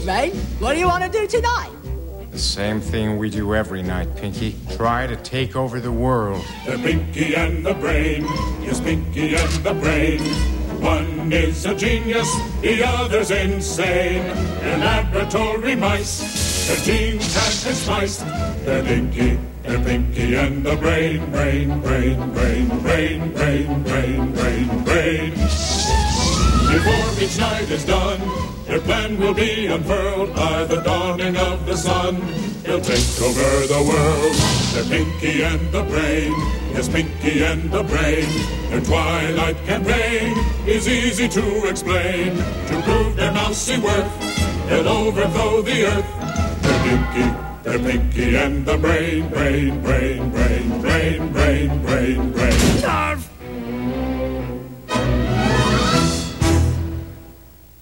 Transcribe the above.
is, Brain. What do you want to do tonight? The same thing we do every night, Pinky. Try to take over the world. The Pinky and the Brain. Yes, Pinky and the Brain. One is a genius, the other's insane. They're laboratory mice. Their genes have been spiced. They're Pinky and the Brain. Brain, brain, brain, brain, brain, brain, brain, brain. Before each night is done, their plan will be unfurled by the dawning of the sun. They'll take over the world. They're Pinky and the Brain. Yes, Pinky and the Brain. Their twilight campaign is easy to explain. To prove their mousy worth, they'll overthrow the earth. They're Pinky and the Brain. Brain, brain, brain, brain, brain, brain, brain.